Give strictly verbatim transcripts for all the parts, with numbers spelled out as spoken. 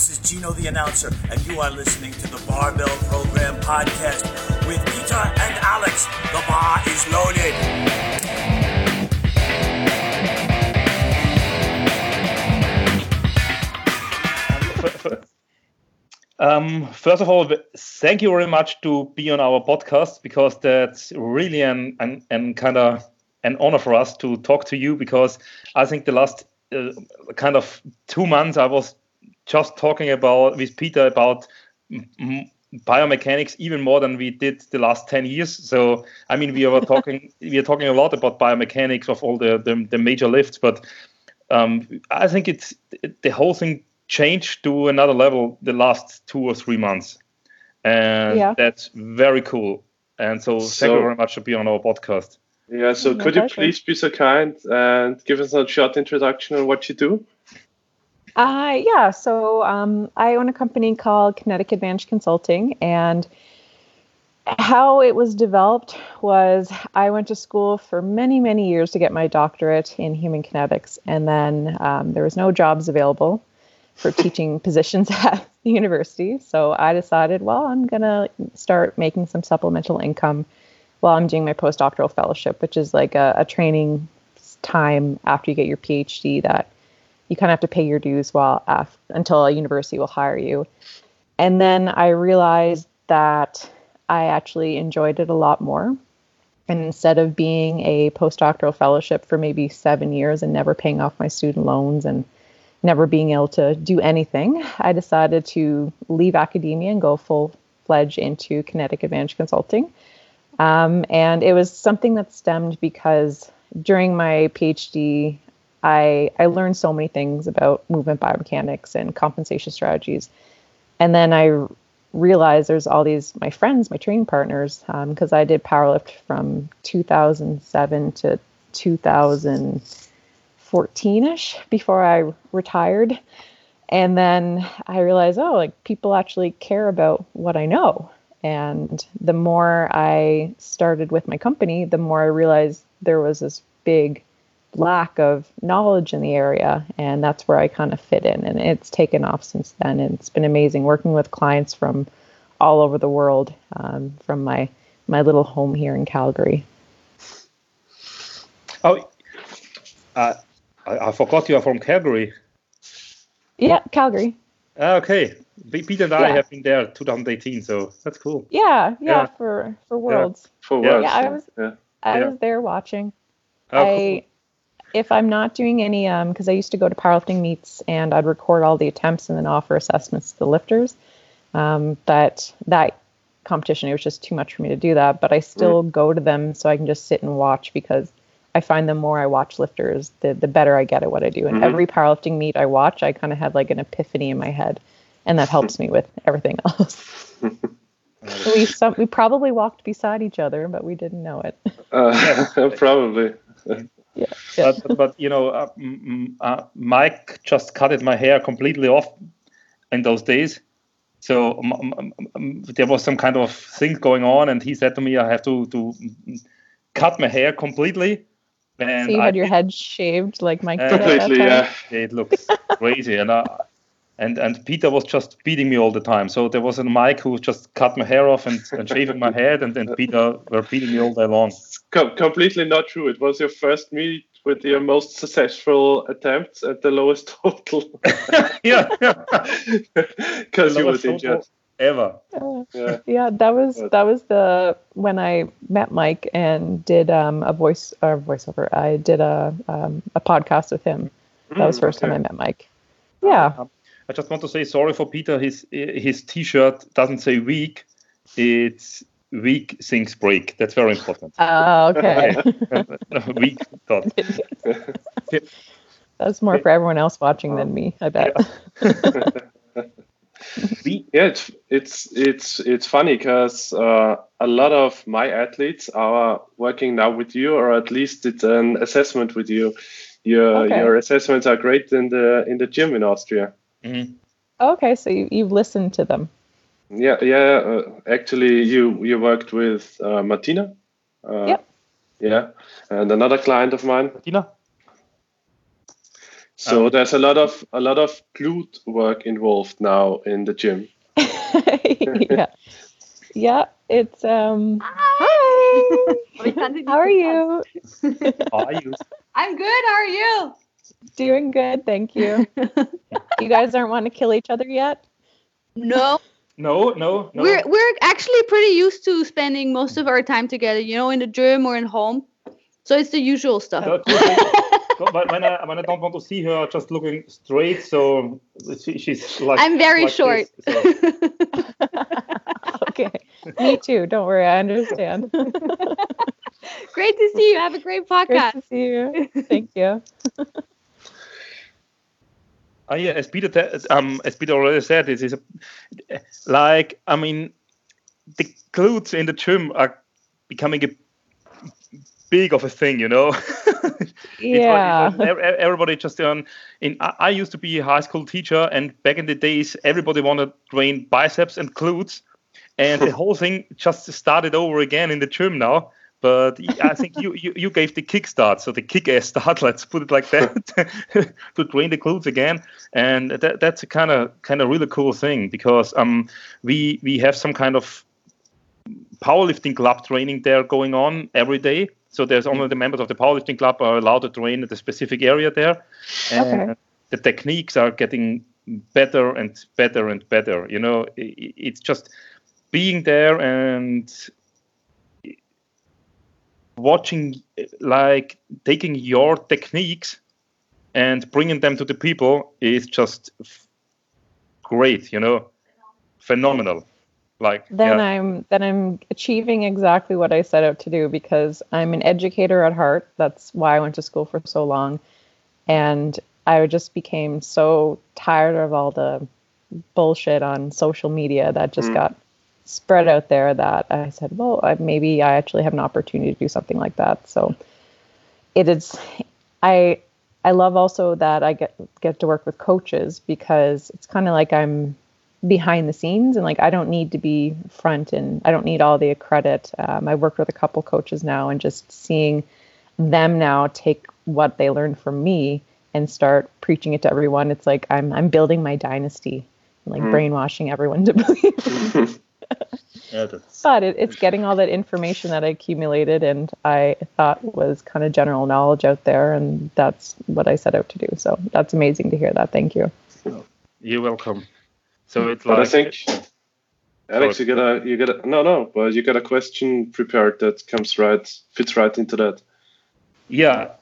This is Gino the announcer, and you are listening to the Barbell Program podcast with Peter and Alex. The bar is loaded. Um, first of all, thank you very much to be on our podcast, because that's really an an, an kind of an honor for us to talk to you, because I think the last uh, kind of two months I was just talking about with Peter about m- biomechanics even more than we did the last ten years. So I mean, we were talking we are talking a lot about biomechanics of all the the, the major lifts, but um, I think it's the whole thing changed to another level the last two or three months, and yeah. That's very cool. And so, so thank you very much for being on our podcast. Yeah, so could you please be so kind and give us a short introduction on what you do? Uh, yeah, so um, I own a company called Kinetic Advantage Consulting, and how it was developed was I went to school for many, many years to get my doctorate in human kinetics, and then um, there was no jobs available for teaching positions at the university. So I decided, well, I'm going to start making some supplemental income while I'm doing my postdoctoral fellowship, which is like a, a training time after you get your PhD that you kind of have to pay your dues while af- until a university will hire you. And then I realized that I actually enjoyed it a lot more. And instead of being a postdoctoral fellowship for maybe seven years and never paying off my student loans and never being able to do anything, I decided to leave academia and go full-fledged into Kinetic Advantage Consulting. Um, and it was something that stemmed because during my PhD, I, I learned so many things about movement biomechanics and compensation strategies. And then I realized there's all these, my friends, my training partners, because um, I did powerlift from two thousand seven to two thousand fourteen-ish before I retired. And then I realized, oh, like people actually care about what I know. And the more I started with my company, the more I realized there was this big lack of knowledge in the area. And that's where I kind of fit in. And it's taken off since then. And it's been amazing working with clients from all over the world, um, from my, my little home here in Calgary. Oh, uh, I, I forgot you are from Calgary. Yeah, Calgary. Okay. Pete and I yeah. have been there twenty eighteen, so that's cool. Yeah, yeah, yeah. for for Worlds. Yeah. For Worlds. Yeah, I was yeah. I yeah. was there watching. Oh, I cool. If I'm not doing any um because I used to go to powerlifting meets and I'd record all the attempts and then offer assessments to the lifters. Um, but that competition, it was just too much for me to do that. But I still mm. go to them so I can just sit and watch, because I find the more I watch lifters, the the better I get at what I do. And mm-hmm. every powerlifting meet I watch, I kind of have like an epiphany in my head. And that helps me with everything else. we some, we probably walked beside each other, but we didn't know it. Uh, probably. yeah, yeah. But, but you know, uh, m- uh, Mike just cutted my hair completely off in those days. So um, um, um, there was some kind of thing going on, and he said to me, "I have to to cut my hair completely." And so you had I, your head shaved like Mike did completely, at that time? yeah. It looks crazy, and I. And and Peter was just beating me all the time. So there was a Mike who just cut my hair off and, and shaving my head, and then Peter were beating me all day long. Com- completely not true. It was your first meet with your most successful attempts at the lowest total. yeah, because you were injured. Ever. Uh, yeah. yeah, that was that was the when I met Mike and did um, a voice or voiceover. I did a um, a podcast with him. That was the first okay. time I met Mike. Yeah. Um, I just want to say sorry for Peter. His his T-shirt doesn't say weak. It's weak things break. That's very important. Oh, uh, okay. Weak thought. That's more for everyone else watching than me, I bet. Yeah, yeah it's it's it's it's funny because uh, a lot of my athletes are working now with you, or at least it's an assessment with you. Your okay. your assessments are great in the in the gym in Austria. Mm-hmm. Okay, so you, you've listened to them. Yeah, yeah. Uh, actually, you you worked with uh, Martina. Uh, yep. Yeah, and another client of mine. Martina. So Um, there's a lot of a lot of glute work involved now in the gym. Yeah. Yeah, it's um Hi. hi. How are you? how are you? I'm good. How are you? Doing good, thank you. You guys aren't wanting to kill each other yet? No, No, no, no. we're we're actually pretty used to spending most of our time together. You know, in the gym or in home. So it's the usual stuff. So, cool thing. When when I when I don't want to see her just looking straight, so she, she's like. I'm very like short. this, so. Okay. Me too. Don't worry, I understand. Great to see you. Have a great Great podcast. to see you. Thank you. Oh yeah, as Peter, te- um, as Peter already said, this is a, like I mean, the glutes in the gym are becoming a big of a thing, you know. Yeah. It was, it was, everybody just um, in. I, I used to be a high school teacher, and back in the days, everybody wanted to train biceps and glutes, and the whole thing just started over again in the gym now. But I think you, you, you gave the kickstart, so the kick-ass start, let's put it like that, to train the glutes again, and that, that's a kind of kind of really cool thing because um we we have some kind of powerlifting club training there going on every day. So there's only the members of the powerlifting club are allowed to train at a specific area there, and Okay. the techniques are getting better and better and better. You know, it, it's just being there and watching, like taking your techniques and bringing them to the people is just f- great, you know, phenomenal. Like Then yeah. I'm then I'm achieving exactly what I set out to do because I'm an educator at heart. That's why I went to school for so long. And I just became so tired of all the bullshit on social media that just Mm. got spread out there that I said, well, I, maybe I actually have an opportunity to do something like that. So it is, I, I love also that I get, get to work with coaches because it's kind of like I'm behind the scenes and like, I don't need to be front and I don't need all the credit. Um, I worked with a couple coaches now and just seeing them now take what they learned from me and start preaching it to everyone. It's like, I'm, I'm building my dynasty, like Mm. brainwashing everyone to believe. Yeah, that's, But it, it's getting all that information that I accumulated and I thought was kind of general knowledge out there. And that's what I set out to do. So that's amazing to hear that. Thank you. you're welcome. So it's But like I think, Alex, you got a you got a no no, but you got a question prepared that comes right fits right into that. yeah,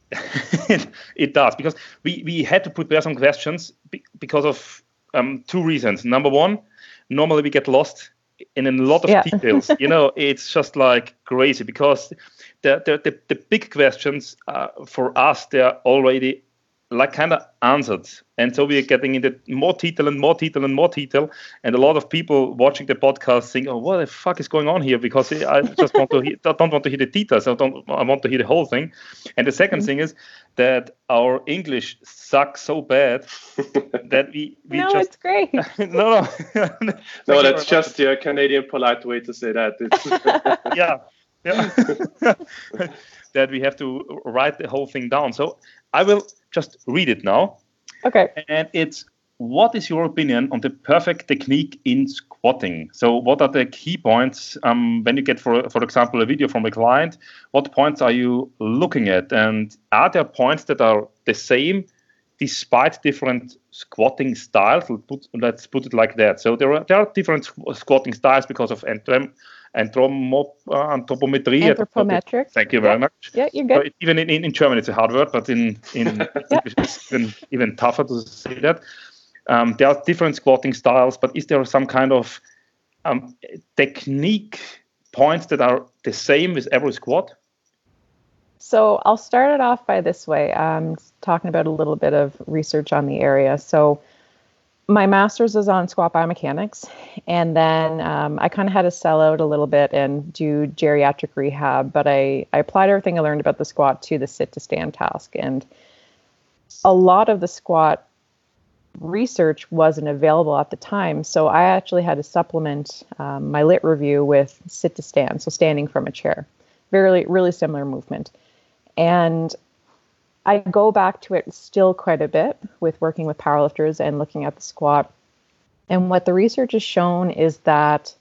it, it does because we, we had to prepare some questions be- because of um, two reasons. Number one, normally we get lost in a lot of Yeah. details. You know, it's just like crazy because the the the, the big questions uh, for us they're already like kind of answered, and so we are getting into more detail and more detail and more detail, and a lot of people watching the podcast think, "Oh, what the fuck is going on here?" Because I just want to hear, don't want to hear the details. I don't. I want to hear the whole thing. And the second thing is that our English sucks so bad that we we No, just it's great. no no No, Thank you that's very much. just your Canadian polite way to say that. It's yeah, yeah. that we have to write the whole thing down. So I will just read it now. Okay. And it's, what is your opinion on the perfect technique in squatting? So what are the key points um, when you get, for, for example, a video from a client? What points are you looking at? And are there points that are the same despite different squatting styles? Let's put, let's put it like that. So there are, there are different squ- squatting styles because of anthrop- anthromo- uh, anthropometry. Anthropometric. Thank you very Yeah. much. Yeah, you're So good. even in, in, in German, it's a hard word, but in, in English, it's even, even tougher to say that. Um, there are different squatting styles, but is there some kind of um, technique points that are the same with every squat? So I'll start it off by this way. Um, talking about a little bit of research on the area. So my master's is on squat biomechanics, and then um, I kind of had to sell out a little bit and do geriatric rehab, but I, I applied everything I learned about the squat to the sit to stand task. And a lot of the squat research wasn't available at the time, so I actually had to supplement um, my lit review with sit to stand, so standing from a chair. Very, really similar movement. And I go back to it still quite a bit with working with powerlifters and looking at the squat. And what the research has shown is that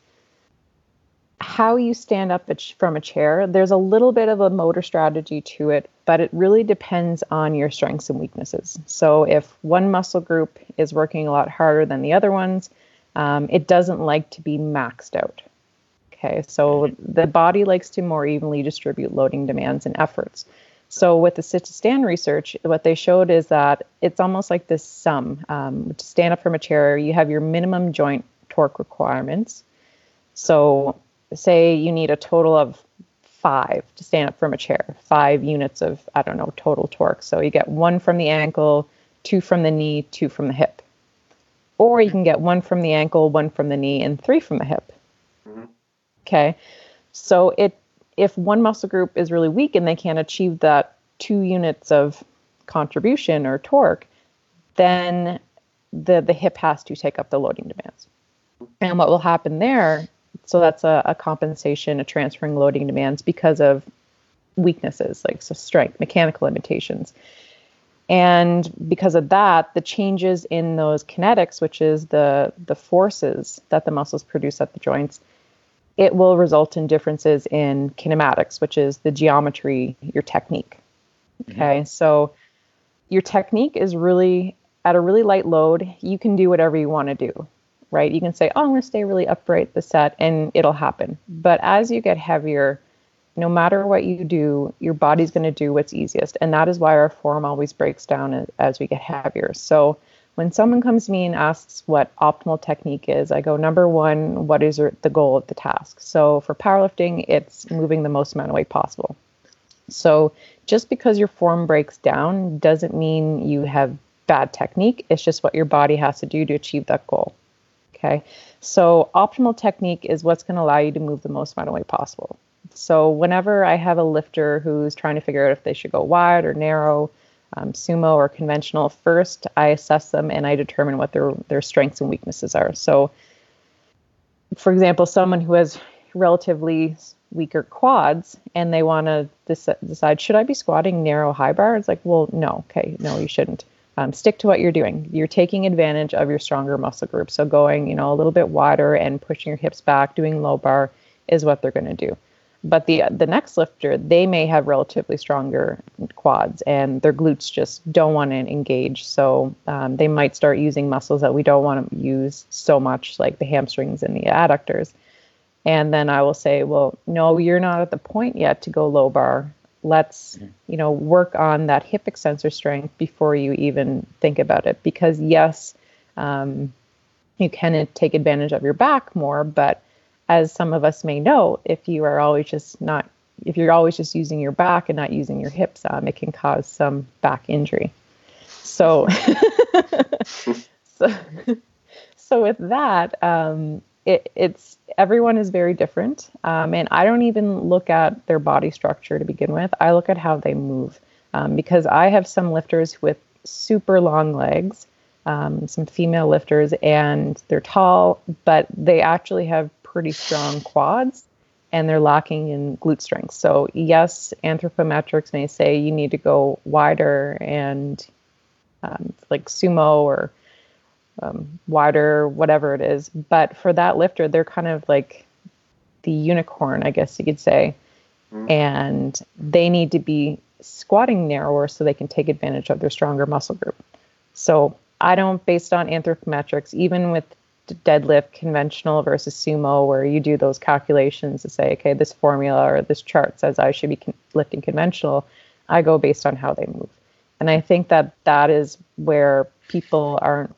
how you stand up from a chair, there's a little bit of a motor strategy to it, but it really depends on your strengths and weaknesses. So if one muscle group is working a lot harder than the other ones, um, it doesn't like to be maxed out. Okay, so the body likes to more evenly distribute loading demands and efforts. So with the sit to stand research, what they showed is that it's almost like this sum. Um, to stand up from a chair, you have your minimum joint torque requirements. So say you need a total of five to stand up from a chair, five units of, I don't know, total torque. So you get one from the ankle, two from the knee, two from the hip. Or you can get one from the ankle, one from the knee, and three from the hip. Mm-hmm. Okay. So it if one muscle group is really weak and they can't achieve that two units of contribution or torque, then the, the hip has to take up the loading demands. And what will happen there, so that's a, a compensation, a transferring loading demands because of weaknesses, like so strength, mechanical limitations. And because of that, the changes in those kinetics, which is the, the forces that the muscles produce at the joints, it will result in differences in kinematics, which is the geometry, your technique. Okay, mm-hmm. So your technique is really, at a really light load, you can do whatever you want to do, right? You can say, oh, I'm going to stay really upright the set, and it'll happen. But as you get heavier, no matter what you do, your body's going to do what's easiest. And that is why our form always breaks down as, as we get heavier. So when someone comes to me and asks what optimal technique is, I go, number one, what is the goal of the task? So for powerlifting, it's moving the most amount of weight possible. So just because your form breaks down doesn't mean you have bad technique. It's just what your body has to do to achieve that goal. Okay. So optimal technique is what's going to allow you to move the most amount of weight possible. So whenever I have a lifter who's trying to figure out if they should go wide or narrow, Um, sumo or conventional, first I assess them and I determine what their their strengths and weaknesses are. So, for example, someone who has relatively weaker quads and they want to dec- decide, should I be squatting narrow high bar? It's like, well, no, okay, no, you shouldn't. Um, stick to what you're doing. You're taking advantage of your stronger muscle group. So going, you know, a little bit wider and pushing your hips back, doing low bar is what they're going to do. But the the next lifter, they may have relatively stronger quads and their glutes just don't want to engage. So um, they might start using muscles that we don't want to use so much, like the hamstrings and the adductors. And then I will say, well, no, you're not at the point yet to go low bar. Let's, you know, work on that hip extensor strength before you even think about it. Because yes, um, you can take advantage of your back more, but as some of us may know, if you are always just not, if you're always just using your back and not using your hips, um, it can cause some back injury. So, so, so with that, um, it, it's everyone is very different, um, and I don't even look at their body structure to begin with. I look at how they move, um, because I have some lifters with super long legs. Um, some female lifters, and they're tall, but they actually have pretty strong quads and they're lacking in glute strength. So yes, anthropometrics may say you need to go wider and um, like sumo or um, wider, whatever it is. But for that lifter, they're kind of like the unicorn, I guess you could say. Mm. And they need to be squatting narrower so they can take advantage of their stronger muscle group. So I don't, based on anthropometrics, even with deadlift conventional versus sumo, where you do those calculations to say, okay, this formula or this chart says I should be con- lifting conventional, I go based on how they move. And I think that that is where people aren't,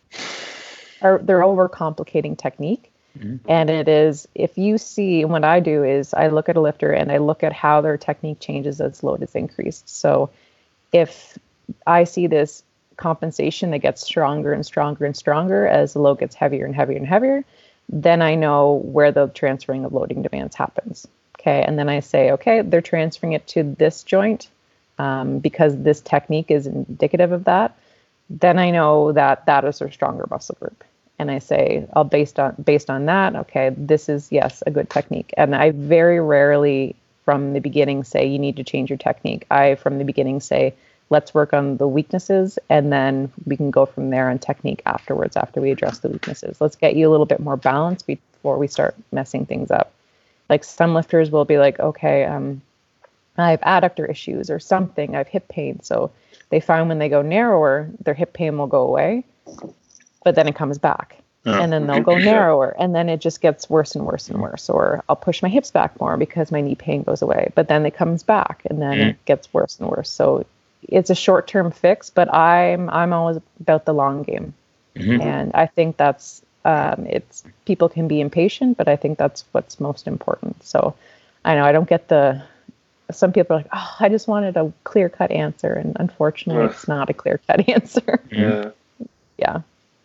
are they're overcomplicating technique. Mm-hmm. And it is, if you see, what I do is I look at a lifter and I look at how their technique changes as load is increased. So if I see this compensation that gets stronger and stronger and stronger as the load gets heavier and heavier and heavier, then I know where the transferring of loading demands happens. Okay. And then I say, okay, they're transferring it to this joint um, because this technique is indicative of that. Then I know that that is their stronger muscle group. And I say, I'll based on, based on that, okay, this is, yes, a good technique. And I very rarely from the beginning say, you need to change your technique. I, from the beginning say, let's work on the weaknesses, and then we can go from there on technique afterwards after we address the weaknesses. Let's get you a little bit more balance before we start messing things up. Like some lifters will be like, okay, um, I have adductor issues or something. I have hip pain. So they find when they go narrower, their hip pain will go away, but then it comes back. Yeah. And then they'll go narrower, and then it just gets worse and worse and worse. Or I'll push my hips back more because my knee pain goes away, but then it comes back, and then mm. it gets worse and worse. So it's a short-term fix, but I'm I'm always about the long game, mm-hmm. and I think that's um, it's people can be impatient, but I think that's what's most important. So I know I don't get the. Some people are like, oh, I just wanted a clear-cut answer, and unfortunately, uh. it's not a clear-cut answer. Yeah. Yeah.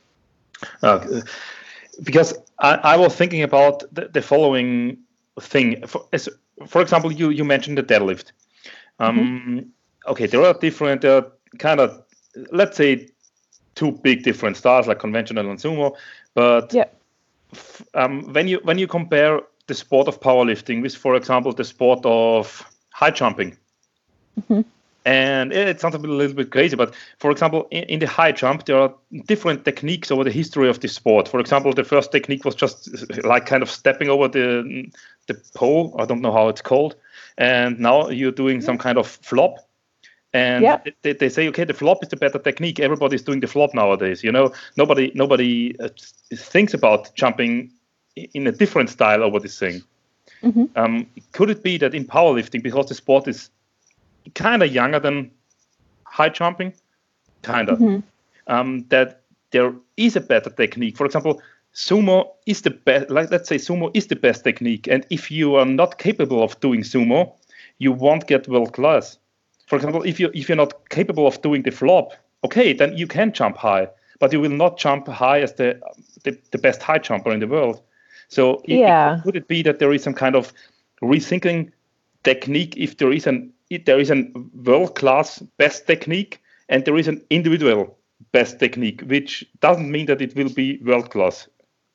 Uh, because I, I was thinking about the, the following thing. For, as, for example, you, you mentioned the deadlift. Um, mm-hmm. Okay, there are different, uh, kind of, let's say, two big different styles like conventional and sumo. But yeah. f- um, when you when you compare the sport of powerlifting with, for example, the sport of high jumping, mm-hmm. and it sounds a little bit crazy, but for example, in, in the high jump, there are different techniques over the history of the sport. For example, the first technique was just like kind of stepping over the the pole. I don't know how it's called. And now you're doing some kind of flop. And yeah. they, they say, okay, the flop is the better technique. Everybody's doing the flop nowadays. You know, nobody nobody uh, thinks about jumping in a different style over this thing. Mm-hmm. Um, could it be that in powerlifting, because the sport is kind of younger than high jumping, kind of, mm-hmm. um, that there is a better technique? For example, sumo is the best, like let's say sumo is the best technique. And if you are not capable of doing sumo, you won't get world class. For example, if you if you're not capable of doing the flop, okay, then you can jump high, but you will not jump high as the the, the best high jumper in the world. So yeah. it, could it be that there is some kind of rethinking technique if there is an if there is a world-class best technique and there is an individual best technique, which doesn't mean that it will be world-class?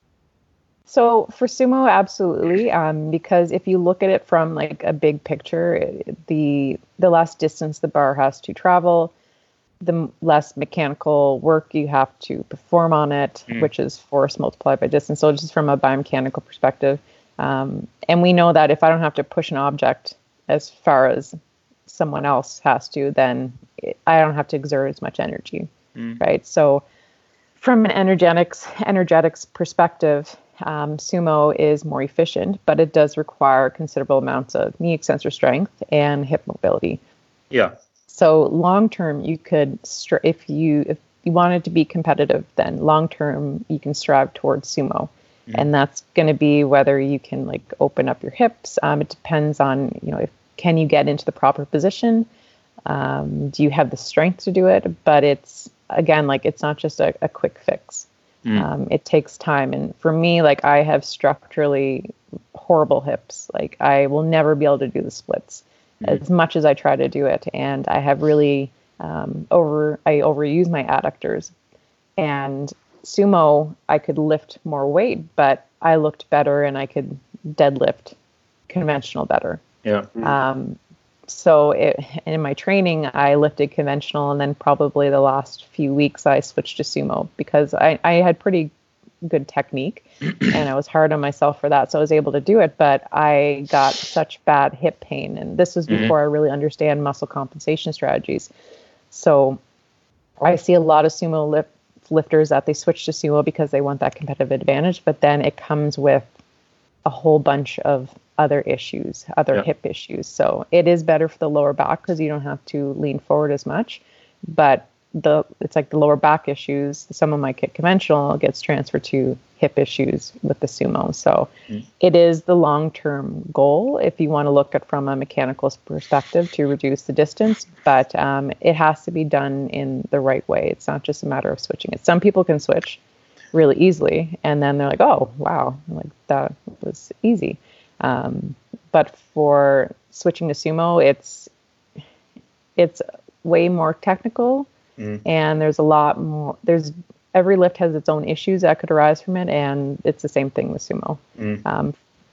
So for sumo, absolutely, um, because if you look at it from like a big picture, the the less distance the bar has to travel, the less mechanical work you have to perform on it, mm. which is force multiplied by distance. So just from a biomechanical perspective, um, and we know that if I don't have to push an object as far as someone else has to, then it, I don't have to exert as much energy, mm. right? So from an energetics energetics perspective, Um, sumo is more efficient, but it does require considerable amounts of knee extensor strength and hip mobility. Yeah. So long term, you could, stri- if you if you wanted to be competitive, then long term you can strive towards sumo, mm-hmm. and that's going to be whether you can like open up your hips. Um, it depends on you know if can you get into the proper position. Um, do you have the strength to do it? But it's again like it's not just a, a quick fix. Mm. Um, it takes time. And for me, like I have structurally horrible hips. Like I will never be able to do the splits mm. as much as I try to do it. And I have really um, over, I overuse my adductors. And sumo, I could lift more weight, but I looked better and I could deadlift conventional better. Yeah. Mm. Um, So it, in my training, I lifted conventional, and then probably the last few weeks I switched to sumo because I, I had pretty good technique and I was hard on myself for that. So I was able to do it, but I got such bad hip pain. And this was before mm-hmm. I really understand muscle compensation strategies. So I see a lot of sumo lift, lifters that they switch to sumo because they want that competitive advantage, but then it comes with a whole bunch of other issues, other yeah. hip issues. So it is better for the lower back because you don't have to lean forward as much. But the it's like the lower back issues, some of my kick conventional gets transferred to hip issues with the sumo. So mm. it is the long-term goal if you want to look at from a mechanical perspective to reduce the distance. But um, it has to be done in the right way. It's not just a matter of switching it. Some people can switch really easily and then they're like, oh, wow, like that was easy. Um, but for switching to sumo, it's it's way more technical, mm. and there's a lot more. There's every lift has its own issues that could arise from it, and it's the same thing with sumo. Mm. Um,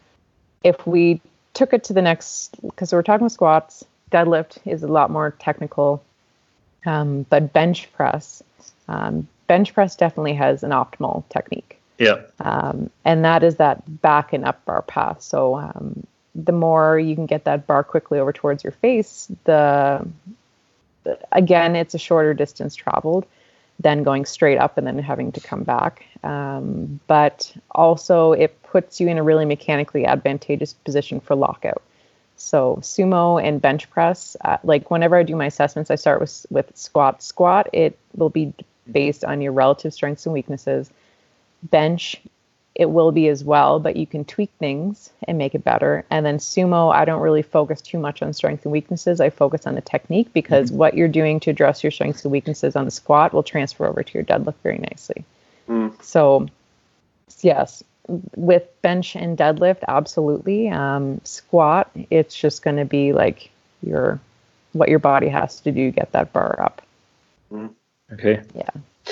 if we took it to the next, because we're talking squats, deadlift is a lot more technical. Um, but bench press, um, bench press definitely has an optimal technique. Yeah. Um, and that is that back and up bar path. So um, the more you can get that bar quickly over towards your face, the, the again, it's a shorter distance traveled than going straight up and then having to come back. Um, but also it puts you in a really mechanically advantageous position for lockout. So sumo and bench press, uh, like whenever I do my assessments, I start with with squat. Squat, it will be based on your relative strengths and weaknesses. Bench, it will be as well, but you can tweak things and make it better. And then sumo, I don't really focus too much on strengths and weaknesses. I focus on the technique because mm-hmm. what you're doing to address your strengths and weaknesses on the squat will transfer over to your deadlift very nicely. Mm. So yes, with bench and deadlift, absolutely. Um, squat, it's just going to be like your what your body has to do to get that bar up. Mm. Okay. Yeah.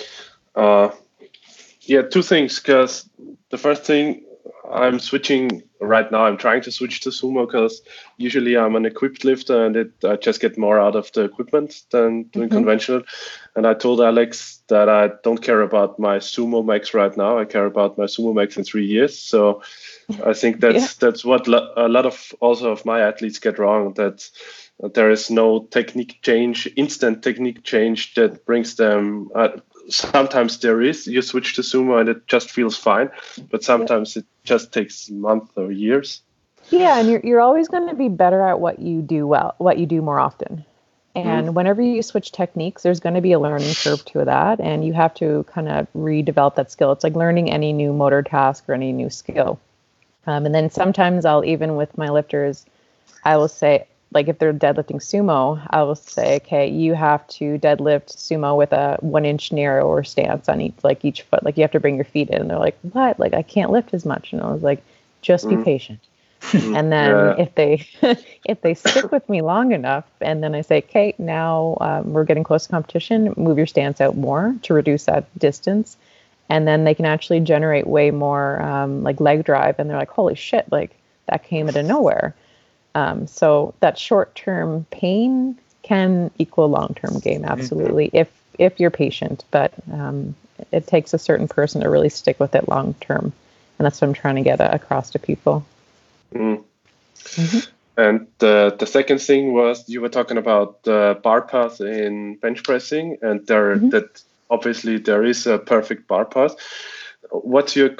Uh, yeah, two things. Because the first thing, I'm switching right now. I'm trying to switch to sumo because usually I'm an equipped lifter and it I just get more out of the equipment than doing mm-hmm. conventional. And I told Alex that I don't care about my sumo max right now. I care about my sumo max in three years. So I think that's yeah. that's what lo- a lot of also of my athletes get wrong. That there is no technique change, instant technique change that brings them. Uh, sometimes there is. You switch to sumo and it just feels fine, but sometimes yeah. it just takes months or years. Yeah, and you're you're always going to be better at what you do well, what you do more often. And mm. whenever you switch techniques, there's going to be a learning curve to that, and you have to kind of redevelop that skill. It's like learning any new motor task or any new skill. Um, and then sometimes I'll, even with my lifters, I will say, like if they're deadlifting sumo, I will say, okay, you have to deadlift sumo with a one inch narrower stance on each, like each foot. Like you have to bring your feet in. And they're like, what? Like I can't lift as much. And I was like, just mm. be patient. And then yeah. if they if they stick with me long enough, and then I say, okay, now um, we're getting close to competition, move your stance out more to reduce that distance. And then they can actually generate way more um, like leg drive. And they're like, holy shit, like that came out of nowhere. Um, so that short-term pain can equal long-term gain, absolutely, mm-hmm. if if you're patient. But um, it takes a certain person to really stick with it long-term. And that's what I'm trying to get uh, across to people. Mm. Mm-hmm. And uh, the second thing was you were talking about the bar path in bench pressing, and there mm-hmm. that obviously there is a perfect bar path. What's your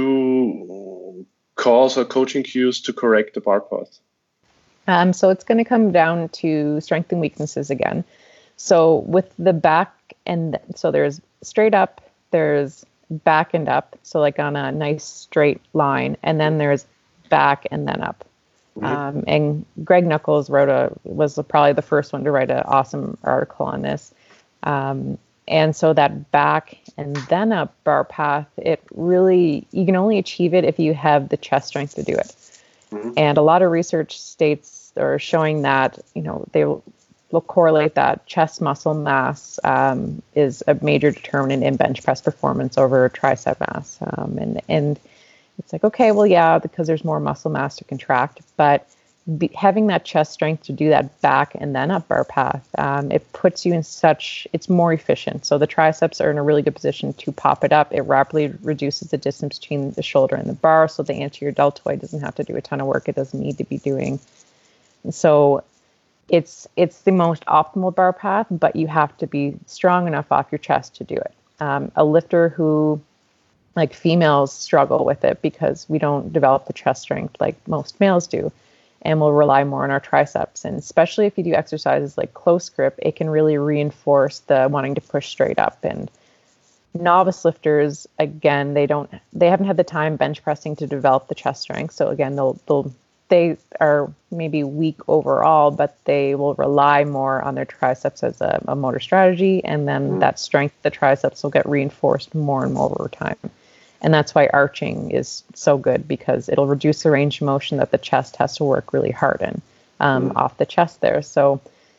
go-to calls or coaching cues to correct the bar path? Um, so it's going to come down to strength and weaknesses again. So with the back and so there's straight up, there's back and up. So like on a nice straight line, and then there's back and then up. Mm-hmm. Um, and Greg Nuckols wrote a, was probably the first one to write an awesome article on this. Um, and so that back and then up bar path, it really, you can only achieve it if you have the chest strength to do it. Mm-hmm. And a lot of research states are showing that, you know, they will, will correlate that chest muscle mass um, is a major determinant in bench press performance over tricep mass. Um, and, and it's like, okay, well, yeah, because there's more muscle mass to contract, but be, having that chest strength to do that back and then up bar path, um, it puts you in such, it's more efficient. So the triceps are in a really good position to pop it up. It rapidly reduces the distance between the shoulder and the bar. So the anterior deltoid doesn't have to do a ton of work it doesn't need to be doing. And so it's, it's the most optimal bar path, but you have to be strong enough off your chest to do it. Um, a lifter who, like females struggle with it because we don't develop the chest strength like most males do. And we'll rely more on our triceps. And especially if you do exercises like close grip, it can really reinforce the wanting to push straight up. And novice lifters, again, they don't, they haven't had the time bench pressing to develop the chest strength. So again, they'll, they'll, they are maybe weak overall, but they will rely more on their triceps as a, a motor strategy. And then mm. that strength, the triceps will get reinforced more and more over time. And that's why arching is so good, because it'll reduce the range of motion that the chest has to work really hard in um, mm. off the chest there. So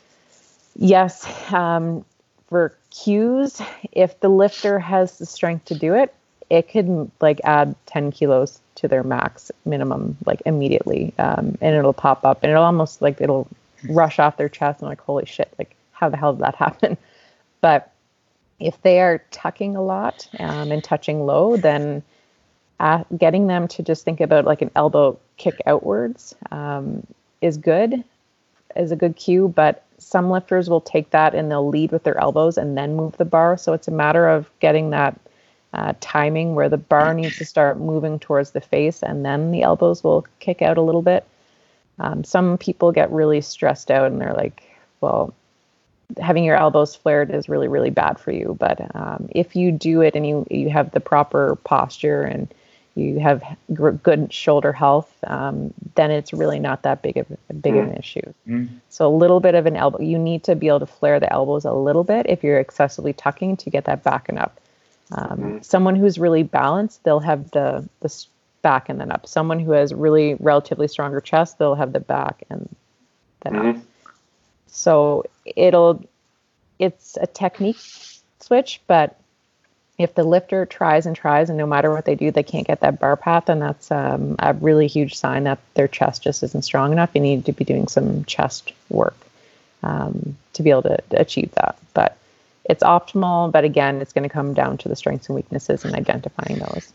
yes, um, for cues, if the lifter has the strength to do it, it could like add ten kilos to their max minimum, like immediately. Um, and it'll pop up and it'll almost like it'll rush off their chest and like, holy shit, like how the hell did that happen? But if they are tucking a lot um, and touching low, then uh, getting them to just think about like an elbow kick outwards um, is good, is a good cue. But some lifters will take that and they'll lead with their elbows and then move the bar. So it's a matter of getting that uh, timing where the bar needs to start moving towards the face and then the elbows will kick out a little bit. Um, some people get really stressed out and they're like, well, having your elbows flared is really, really bad for you. But um, if you do it and you, you have the proper posture and you have g- good shoulder health, um, then it's really not that big of a big mm. of an issue. Mm. So a little bit of an elbow, you need to be able to flare the elbows a little bit if you're excessively tucking to get that back and up. Um, mm. Someone who's really balanced, they'll have the, the back and then up. Someone who has really relatively stronger chest, they'll have the back and then mm. up. So it'll, it's a technique switch, but if the lifter tries and tries and no matter what they do, they can't get that bar path, then that's um, a really huge sign that their chest just isn't strong enough. You need to be doing some chest work um, to be able to, to achieve that. But it's optimal, but again, it's going to come down to the strengths and weaknesses and identifying those.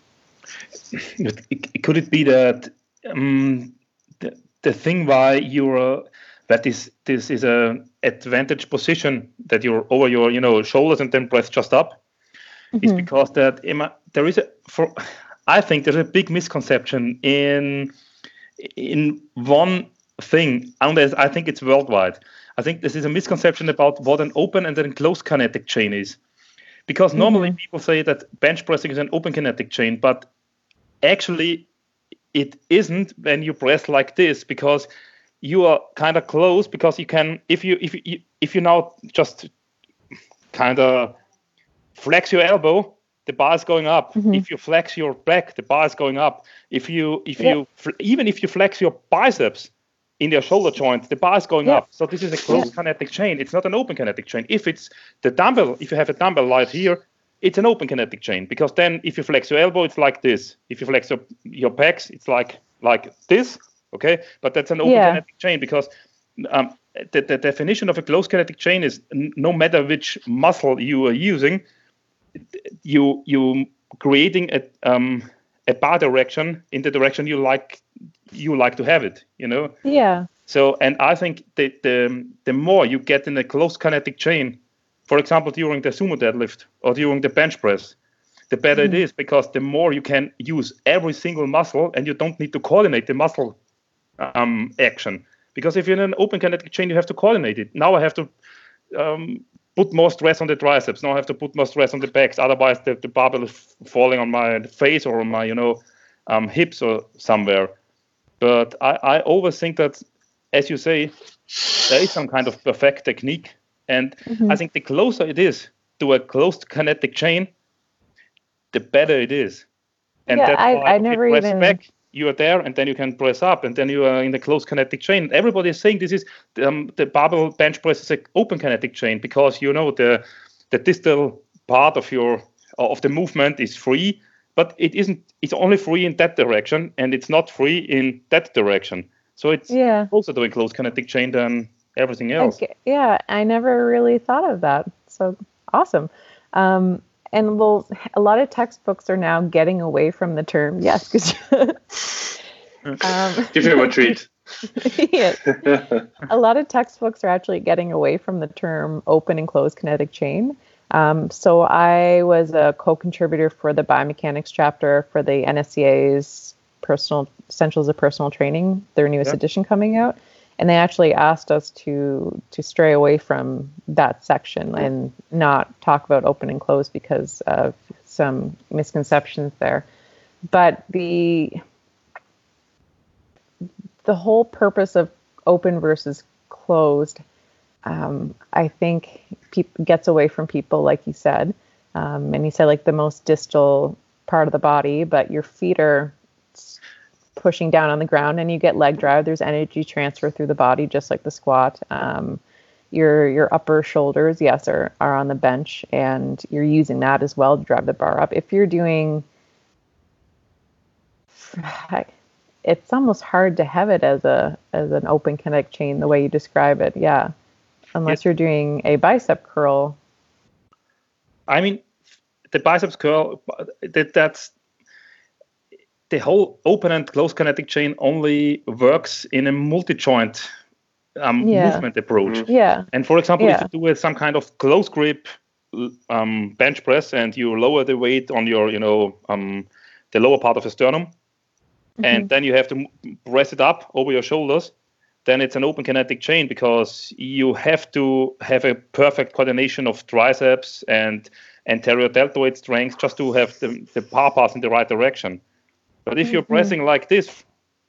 Could it be that um, the, the thing why you're that this this is a advantage position that you're over your you know shoulders and then press just up? Mm-hmm. Is because that there is a for I think there's a big misconception in in one thing, and I think it's worldwide. I think this is a misconception about what an open and then closed kinetic chain is, because normally mm-hmm. people say that bench pressing is an open kinetic chain, but actually it isn't when you press like this, because you are kind of close, because you can if you if you if you now just kind of flex your elbow, the bar is going up. Mm-hmm. If you flex your back, the bar is going up. If you, if yep. you, even if you flex your biceps in your shoulder joint, the bar is going yep. up. So this is a closed yep. kinetic chain. It's not an open kinetic chain. If it's the dumbbell, if you have a dumbbell right here, it's an open kinetic chain, because then if you flex your elbow, it's like this. If you flex your your pecs, it's like like this. Okay, but that's an open yeah. kinetic chain, because um, the, the definition of a closed kinetic chain is n- no matter which muscle you are using, you you creating a um a bar direction in the direction you like you like to have it, you know. Yeah. So, and I think the the the more you get in a closed kinetic chain, for example during the sumo deadlift or during the bench press, the better mm-hmm. it is, because the more you can use every single muscle and you don't need to coordinate the muscle um action. Because if you're in an open kinetic chain, you have to coordinate it. Now I have to um put more stress on the triceps. Now I have to put more stress on the backs. Otherwise, the, the barbell is falling on my face or on my, you know, um, hips or somewhere. But I, I always think that, as you say, there is some kind of perfect technique. And mm-hmm. I think the closer it is to a closed kinetic chain, the better it is. And yeah, that's I, why I if never you press even... back, you are there, and then you can press up, and then you are in the closed kinetic chain. Everybody is saying this is um, the barbell bench press is an open kinetic chain, because you know the the distal part of your of the movement is free, but it isn't. It's only free in that direction, and it's not free in that direction. So it's yeah. closer to a closed kinetic chain than everything else. Okay. Yeah, I never really thought of that. So awesome. Um, And well, a lot of textbooks are now getting away from the term. Yes, because um, give him a treat. Yeah. A lot of textbooks are actually getting away from the term open and closed kinetic chain. Um, so I was a co-contributor for the biomechanics chapter for the N S C A's Personal Essentials of Personal Training, their newest yeah. edition coming out. And they actually asked us to to stray away from that section and not talk about open and closed because of some misconceptions there. But the the whole purpose of open versus closed, um, I think, pe- gets away from people, like you said. Um, and you said like the most distal part of the body, but your feet are pushing down on the ground and you get leg drive. There's energy transfer through the body, just like the squat. Um, your your upper shoulders, yes, are, are on the bench, and you're using that as well to drive the bar up. If you're doing, it's almost hard to have it as a as an open kinetic chain the way you describe it. Yeah, unless you're doing a bicep curl, I mean, the biceps curl, that that's the whole open and close kinetic chain only works in a multi-joint um, Yeah. movement approach. Yeah. And for example, Yeah. if you do a, some kind of close grip um, bench press and you lower the weight on your, you know, um, the lower part of the sternum, Mm-hmm. and then you have to press it up over your shoulders, then it's an open kinetic chain because you have to have a perfect coordination of triceps and anterior deltoid strength just to have the, the bar pass in the right direction. But if you're Mm-hmm. pressing like this,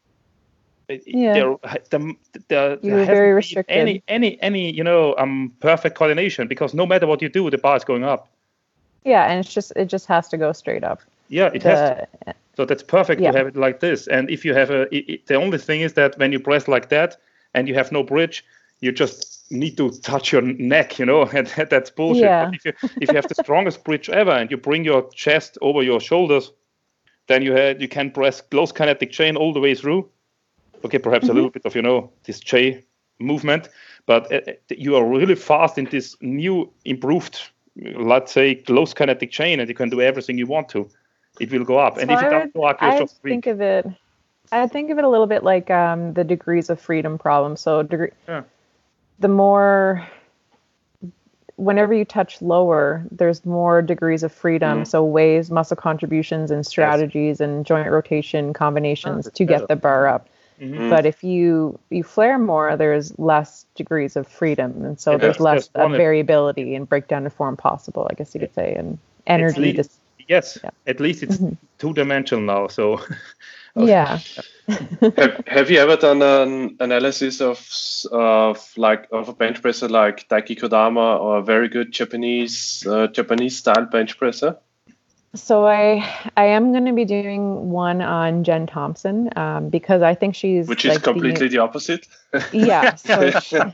Yeah. there, there, there, You're there very hasn't been restricted. any, any, any, you know, um, perfect coordination because no matter what you do, the bar is going up. Yeah, and it's just it just has to go straight up. Yeah, it has to. The, So that's perfect Yeah. to have it like this. And if you have a, it, it, the only thing is that when you press like that and you have no bridge, you just need to touch your neck, you know, and that, that's bullshit. Yeah. But if you if you have the strongest bridge ever and you bring your chest over your shoulders, then you had you can press close kinetic chain all the way through. Okay, perhaps Mm-hmm. a little bit of, you know, this J movement, but uh, you are really fast in this new improved, let's say, close kinetic chain, and you can do everything you want to. It will go up. So And if it I doesn't would, go up, you're I just think weak. of it. I think of it a little bit like um, the degrees of freedom problem. So degree, Yeah. the more, whenever you touch lower, there's more degrees of freedom. Mm. So ways, muscle contributions, and strategies, and joint rotation combinations Ah, that's to better. get the bar up. Mhm. But if you you flare more, there's less degrees of freedom, and so Yeah, there's there's- less there's uh, one- variability and breakdown of form possible, I guess you could say, and energy. least- Just Yes, Yeah. at least it's Mhm. two-dimensional now. So yeah. have, have you ever done an analysis of of like of a bench presser like Daiki Kodama or a very good Japanese uh, Japanese style bench presser? So I I am going to be doing one on Jen Thompson um, because I think she's Which is like the- completely the, opposite. yeah. So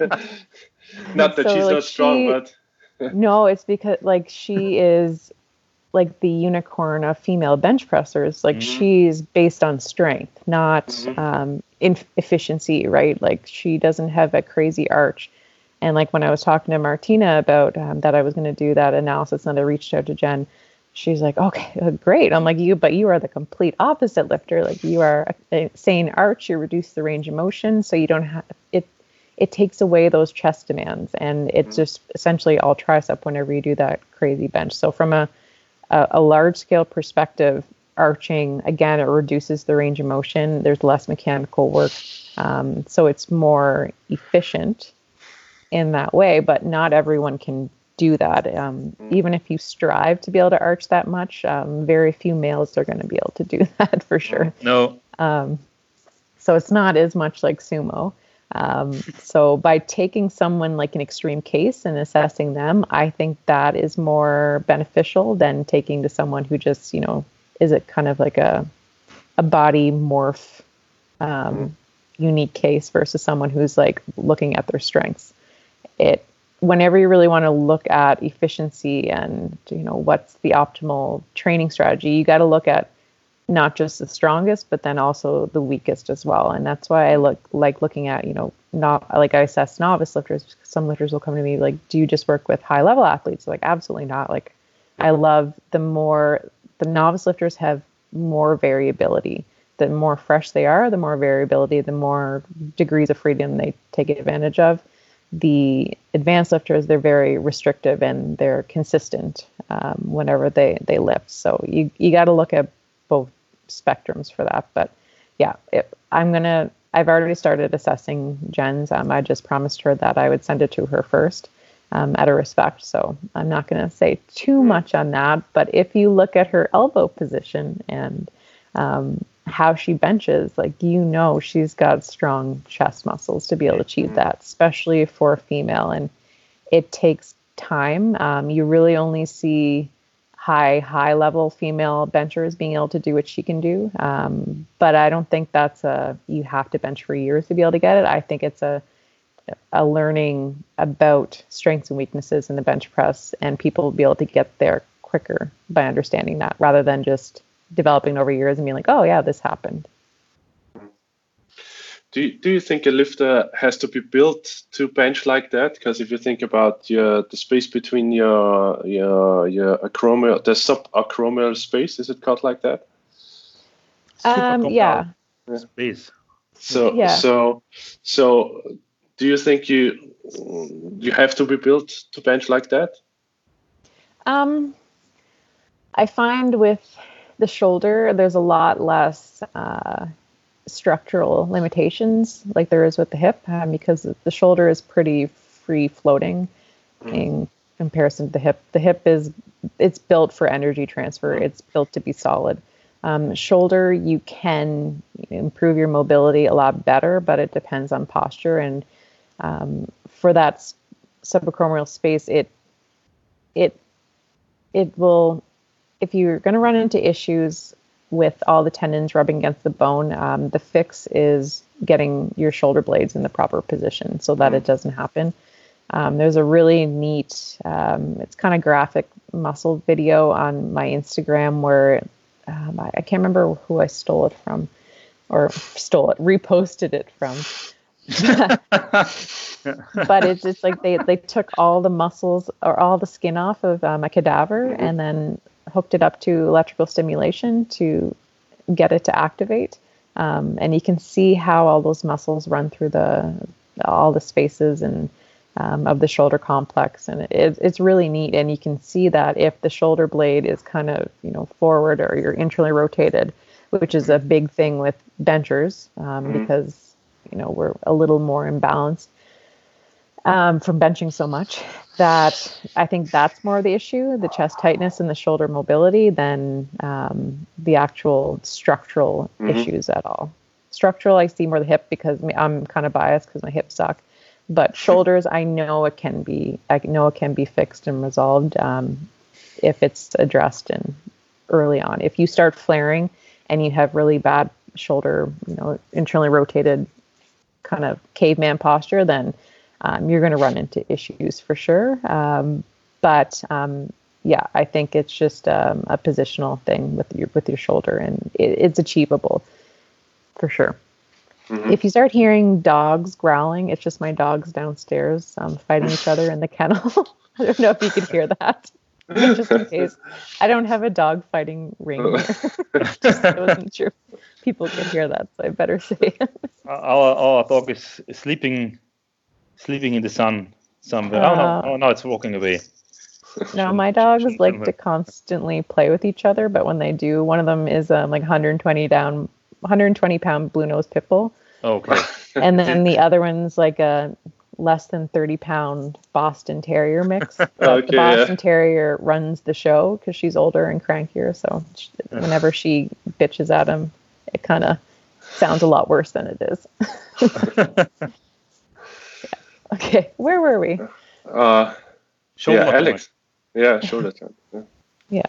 Not that So, she's like, not strong, she- but no, it's because like she is like the unicorn of female bench pressers. Like Mhm. she's based on strength, not Mhm. um, in efficiency, right? Like she doesn't have a crazy arch. And like when I was talking to Martina about um, that I was going to do that analysis and I reached out to Jen, she's like, okay, uh, great. I'm like, you, but you are the complete opposite lifter. Like you are a sane arch, you reduce the range of motion. So you don't have it. It takes away those chest demands and it's just essentially all tricep whenever you do that crazy bench. So from a, a, a large scale perspective, arching, again, it reduces the range of motion. There's less mechanical work. Um, so it's more efficient in that way, but not everyone can do that. Um, even if you strive to be able to arch that much, um, very few males are going to be able to do that for sure. no, Um, so it's not as much like sumo. Um, so by taking someone like an extreme case and assessing them, I think that is more beneficial than taking to someone who just, you know, is it kind of like a a body morph um, unique case versus someone who's like looking at their strengths. It whenever you really want to look at efficiency and, you know, what's the optimal training strategy, you got to look at not just the strongest, but then also the weakest as well. And that's why I look like looking at, you know, not like I assess novice lifters. Some lifters will come to me like, do you just work with high level athletes? Like, absolutely not. Like, I love the more the novice lifters have more variability. The more fresh they are, the more variability, the more degrees of freedom they take advantage of. The advanced lifters, they're very restrictive and they're consistent um, whenever they, they lift. So you, you got to look at both spectrums for that. But yeah, it, I'm going to, I've already started assessing Jen's. Um, I just promised her that I would send it to her first um, out of respect. So I'm not going to say too much on that. But if you look at her elbow position and um, how she benches, like, you know, she's got strong chest muscles to be able to achieve that, especially for a female. And it takes time. Um, you really only see high, high level female benchers being able to do what she can do. Um, but I don't think that's a, you have to bench for years to be able to get it. I think it's a, a learning about strengths and weaknesses in the bench press, and people will be able to get there quicker by understanding that rather than just developing over years and being like, oh yeah, this happened. do you, do you think a lifter has to be built to bench like that? Because if you think about your the space between your your your acromial, the subacromial space, is it called like that? Um, yeah. Space. So Yeah. so so do you think you you have to be built to bench like that? Um, I find with the shoulder, there's a lot less uh, structural limitations like there is with the hip, um, because the shoulder is pretty free floating mm. in comparison to the hip. The hip is it's built for energy transfer. It's built to be solid. Um, shoulder, you can improve your mobility a lot better, but it depends on posture. And um, for that subacromial space, it it it will, if you're going to run into issues with all the tendons rubbing against the bone, um, the fix is getting your shoulder blades in the proper position so that mm. it doesn't happen. Um, there's a really neat, um, it's kind of graphic muscle video on my Instagram where um, I, I can't remember who I stole it from, or stole it, reposted it from. But it's just like they, they took all the muscles or all the skin off of um, a cadaver mm-hmm. and then hooked it up to electrical stimulation to get it to activate. Um, and you can see how all those muscles run through the all the spaces and um, of the shoulder complex. And it, it's really neat. And you can see that if the shoulder blade is kind of, you know, forward or you're internally rotated, which is a big thing with benchers um, mm-hmm. because, you know, we're a little more imbalanced um, from benching so much, that I think that's more of the issue, the chest tightness and the shoulder mobility, than um, the actual structural mm-hmm. issues at all. Structural, I see more the hip because I'm kind of biased because my hips suck. But shoulders, I know it can be, I know it can be fixed and resolved um, if it's addressed in early on. If you start flaring and you have really bad shoulder, you know, internally rotated kind of caveman posture, then um, you're going to run into issues for sure. Um, but um, yeah, I think it's just um, a positional thing with your with your shoulder, and it, it's achievable for sure. Mm-hmm. If you start hearing dogs growling, it's just my dogs downstairs um, fighting each other in the kennel. I don't know if you could hear that. Just in case. I don't have a dog fighting ring here. Just, I wasn't sure people could hear that, so I better say it. Our, our dog is sleeping sleeping in the sun somewhere. Uh, oh, no, oh, no, it's walking away. No, my dogs like to constantly play with each other, but when they do, one of them is um, like one hundred twenty down, one hundred twenty pound blue nose pit bull. Okay. And then the other one's like a less than thirty pound Boston Terrier mix. Okay, the Boston yeah. Terrier runs the show because she's older and crankier. So she, whenever she bitches at him, it kind of sounds a lot worse than it is. Yeah. Okay, where were we? Uh, shoulder yeah, Alex. Yeah, shoulder time. Yeah. Yeah.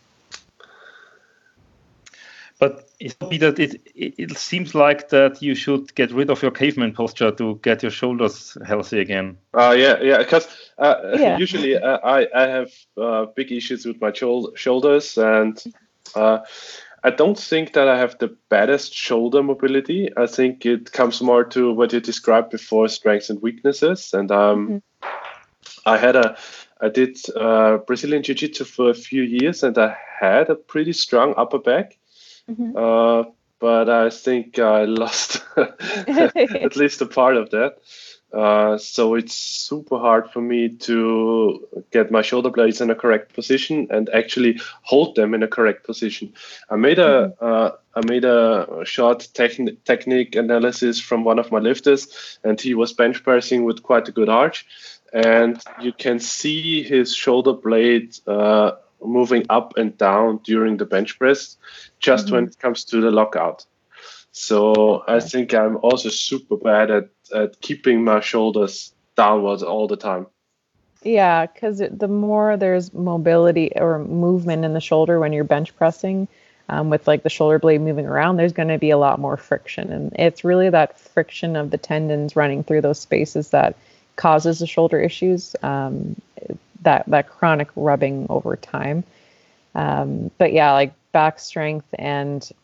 But it, it, it, it seems like that you should get rid of your caveman posture to get your shoulders healthy again. Uh, yeah, yeah, because uh, yeah. usually uh, I, I have uh, big issues with my shou- shoulders, and uh, I don't think that I have the baddest shoulder mobility. I think it comes more to what you described before, strengths and weaknesses. And um, mm-hmm. I had a, I did uh, Brazilian Jiu-Jitsu for a few years, and I had a pretty strong upper back. Mm-hmm. Uh, but I think I lost at least a part of that. Uh, so it's super hard for me to get my shoulder blades in a correct position and actually hold them in a correct position. I made a mm-hmm. uh, I made a short techn- technique analysis from one of my lifters, and he was bench pressing with quite a good arch, and you can see his shoulder blade uh, moving up and down during the bench press, just mm-hmm. when it comes to the lockout. So I think I'm also super bad at, at keeping my shoulders downwards all the time. Yeah, because the more there's mobility or movement in the shoulder when you're bench pressing, um, with like the shoulder blade moving around, there's going to be a lot more friction. And it's really that friction of the tendons running through those spaces that causes the shoulder issues, um, that, that chronic rubbing over time. Um, but yeah, like back strength and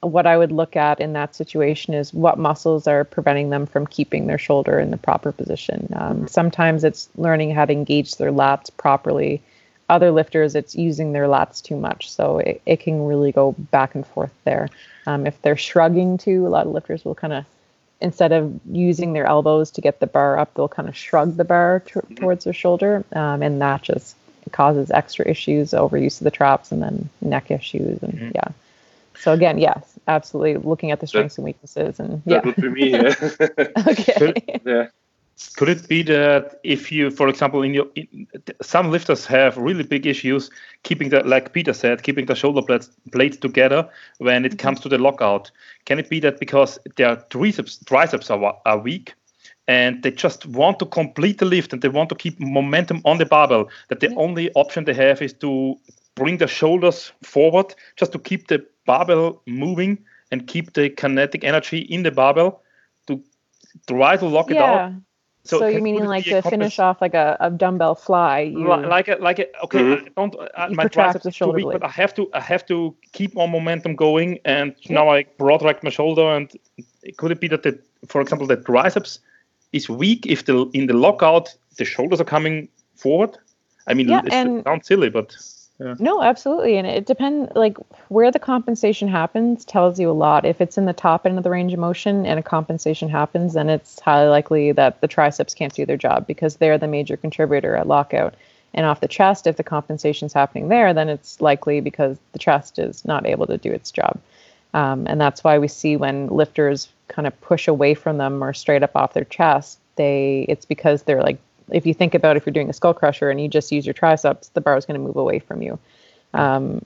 what I would look at in that situation is what muscles are preventing them from keeping their shoulder in the proper position. Um, sometimes it's learning how to engage their lats properly. Other lifters, it's using their lats too much. So it, it can really go back and forth there. Um, if they're shrugging too, a lot of lifters will kind of, instead of using their elbows to get the bar up, they'll kind of shrug the bar t- towards their shoulder. Um, and that just causes extra issues, overuse of the traps, and then neck issues. And mm-hmm. yeah. So again, yes, absolutely. Looking at the strengths that, and weaknesses, and yeah. That would be me. Yeah. Okay. Could, yeah. Could it be that if you, for example, in your in, some lifters have really big issues keeping the, like Peter said, keeping the shoulder blades, blades together when it mm-hmm. comes to the lockout? Can it be that because their triceps triceps are are weak, and they just want to complete the lift and they want to keep momentum on the barbell, that the yeah. only option they have is to bring the shoulders forward just to keep the barbell moving and keep the kinetic energy in the barbell to try to lock yeah. it out? So, so you meaning like to finish off like a, a dumbbell fly? You... Like a, like a, okay, mm-hmm. I don't, uh, my triceps is too weak, blade. But I have to I have to keep more momentum going, and yeah. now I protract my shoulder. And could it be that, the, for example, the triceps is weak if the in the lockout the shoulders are coming forward? I mean, yeah, it and... sounds silly, but... Yeah. No, absolutely. And it depends, like where the compensation happens tells you a lot. If it's in the top end of the range of motion and a compensation happens, then it's highly likely that the triceps can't do their job because they're the major contributor at lockout. And off the chest, if the compensation's happening there, then it's likely because the chest is not able to do its job. Um, and that's why we see when lifters kind of push away from them or straight up off their chest, they it's because they're like, if you think about if you're doing a skull crusher and you just use your triceps, the bar is going to move away from you. Um,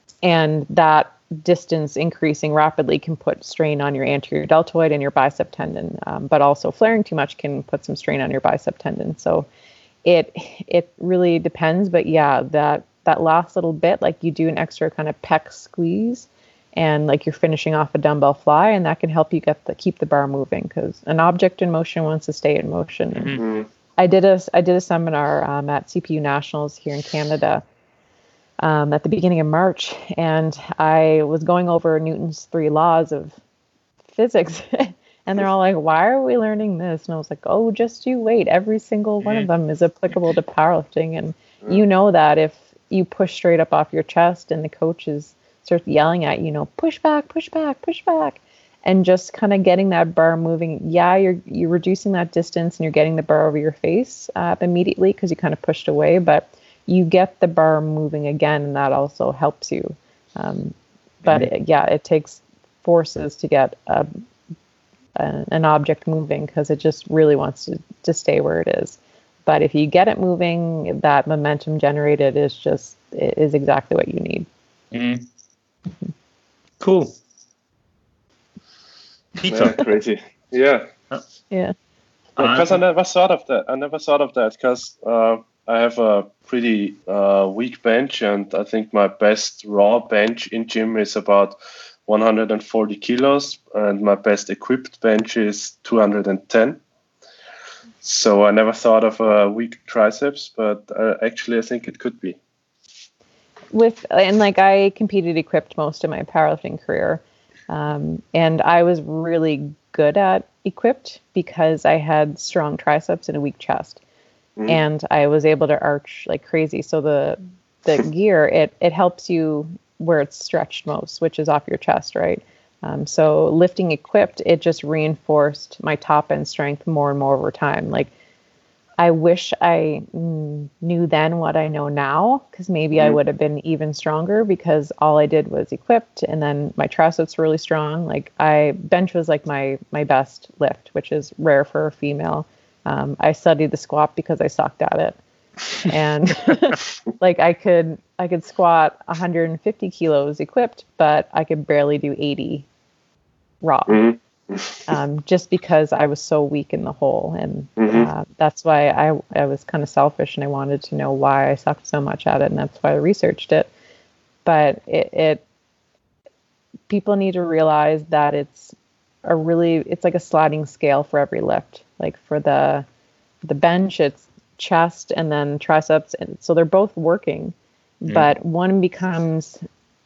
and that distance increasing rapidly can put strain on your anterior deltoid and your bicep tendon, um, but also flaring too much can put some strain on your bicep tendon. So it it really depends. But yeah, that, that last little bit, like you do an extra kind of pec squeeze and like you're finishing off a dumbbell fly, and that can help you get the keep the bar moving because an object in motion wants to stay in motion. Mm-hmm. I did a I did a seminar um, at C P U Nationals here in Canada um, at the beginning of March, and I was going over Newton's three laws of physics, and they're all like, "Why are we learning this?" And I was like, "Oh, just you wait. Every single one of them is applicable to powerlifting, and you know that if you push straight up off your chest and the coach is starts yelling at you, you know, push back, push back, push back." And just kind of getting that bar moving. Yeah, you're you're reducing that distance and you're getting the bar over your face uh, immediately because you kind of pushed away, but you get the bar moving again, and that also helps you. Um, but mm-hmm. it, yeah, it takes forces to get a, a, an object moving because it just really wants to, to stay where it is. But if you get it moving, that momentum generated is just is exactly what you need. Mm-hmm. Mm-hmm. Cool. Yeah, crazy. Yeah. Yeah. Because I never thought of that. I never thought of that because uh, I have a pretty uh, weak bench, and I think my best raw bench in gym is about one hundred forty kilos, and my best equipped bench is two hundred ten. So I never thought of a weak triceps, but uh, actually I think it could be. With and like I competed equipped most of my powerlifting career. Um, and I was really good at equipped because I had strong triceps and a weak chest, mm. and I was able to arch like crazy. So the the gear it it helps you where it's stretched most, which is off your chest, right? Um, so lifting equipped, it just reinforced my top end strength more and more over time. Like I wish I mm, knew then what I know now, because maybe mm. I would have been even stronger because all I did was equipped, and then my triceps were really strong. Like I bench was like my my best lift, which is rare for a female. Um, I studied the squat because I sucked at it, and like I could I could squat one hundred fifty kilos equipped, but I could barely do eighty raw. Mm. um, just because I was so weak in the hole. And mm-hmm. uh, that's why I, I was kind of selfish and I wanted to know why I sucked so much at it. And that's why I researched it. But it, it people need to realize that it's a really, it's like a sliding scale for every lift. Like for the, the bench, it's chest and then triceps. And so they're both working, mm. but one becomes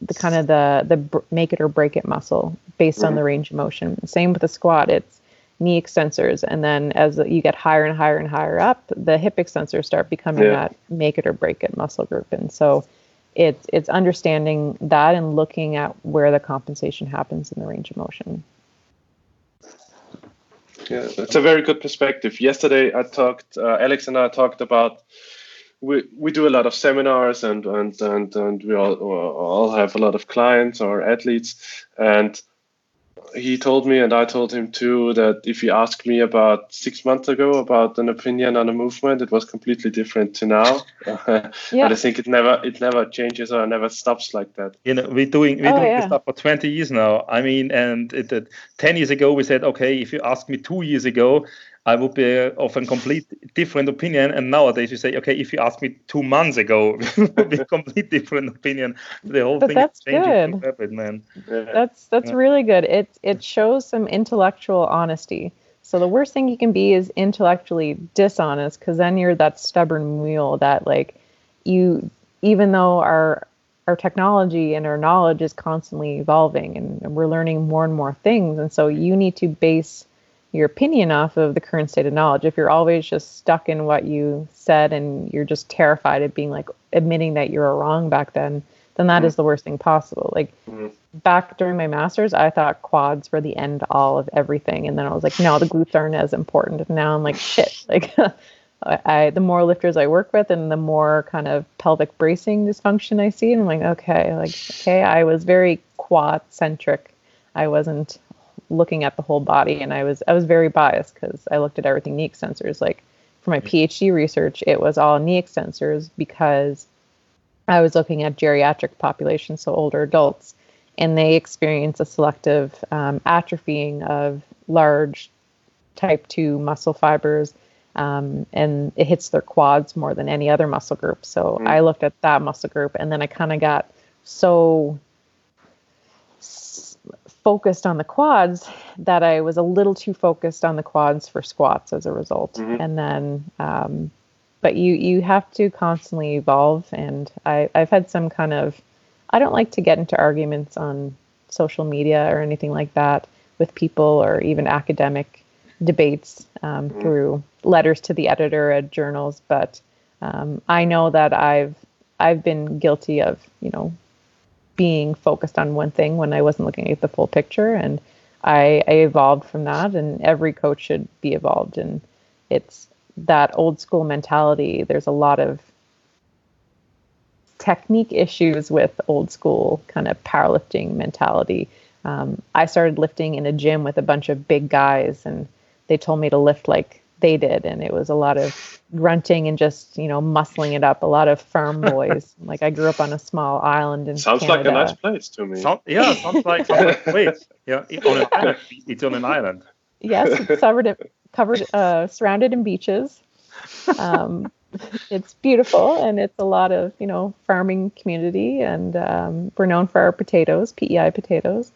the kind of the the br- make it or break it muscle based mm-hmm. on the range of motion. Same with the squat. It's knee extensors, and then as you get higher and higher and higher up, the hip extensors start becoming yeah. that make it or break it muscle group. And so it's it's understanding that and looking at where the compensation happens in the range of motion. Yeah, that's a very good perspective. Yesterday I talked, uh, Alex and I talked about, we we do a lot of seminars and and and, and we all, all have a lot of clients or athletes, and he told me, and I told him too, that if he asked me about six months ago about an opinion on a movement, it was completely different to now. yeah. But I think it never it never changes or never stops like that. You know, we're doing we're oh, doing yeah. this stuff for twenty years now. I mean, and it, it, ten years ago we said, okay, if you asked me two years ago, I would be of a complete different opinion. And nowadays you say, okay, if you asked me two months ago, it would be a complete different opinion. The whole but thing that's is changing good. rapid, man. Yeah. That's that's yeah. really good. It it shows some intellectual honesty. So the worst thing you can be is intellectually dishonest, because then you're that stubborn mule that, like, you, even though our our technology and our knowledge is constantly evolving and, and we're learning more and more things, and so you need to base your opinion off of the current state of knowledge. If you're always just stuck in what you said and you're just terrified of being like admitting that you were wrong back then, then that mm. is the worst thing possible. Like mm. back during my master's, I thought quads were the end all of everything. And then I was like, no, the glutes aren't as important. And now I'm like, shit, like I, the more lifters I work with and the more kind of pelvic bracing dysfunction I see. And I'm like, okay, like, okay, I was very quad centric. I wasn't looking at the whole body, and I was I was very biased because I looked at everything knee extensors. Like for my PhD research, it was all knee extensors because I was looking at geriatric populations, so older adults, and they experience a selective um, atrophying of large type two muscle fibers, um, and it hits their quads more than any other muscle group. So mm. I looked at that muscle group, and then I kind of got so focused on the quads that I was a little too focused on the quads for squats as a result. Mm-hmm. And then, um, but you, you have to constantly evolve. And I, I've had some kind of, I don't like to get into arguments on social media or anything like that with people, or even academic debates um, mm-hmm. through letters to the editor at journals. But um, I know that I've, I've been guilty of, you know, being focused on one thing when I wasn't looking at the full picture, and I, I evolved from that, and every coach should be evolved. And it's that old school mentality. There's a lot of technique issues with old school kind of powerlifting mentality. Um, I started lifting in a gym with a bunch of big guys, and they told me to lift like they did, and it was a lot of grunting and just, you know, muscling it up. A lot of farm boys. Like I grew up on a small island in sounds Canada. like a nice place to me. Sound, yeah, sounds like sounds like place. Yeah, it's on an island. It's on an island. Yes, it's covered, covered, uh, surrounded in beaches. Um, it's beautiful, and it's a lot of, you know, farming community, and um, we're known for our potatoes, P E I potatoes.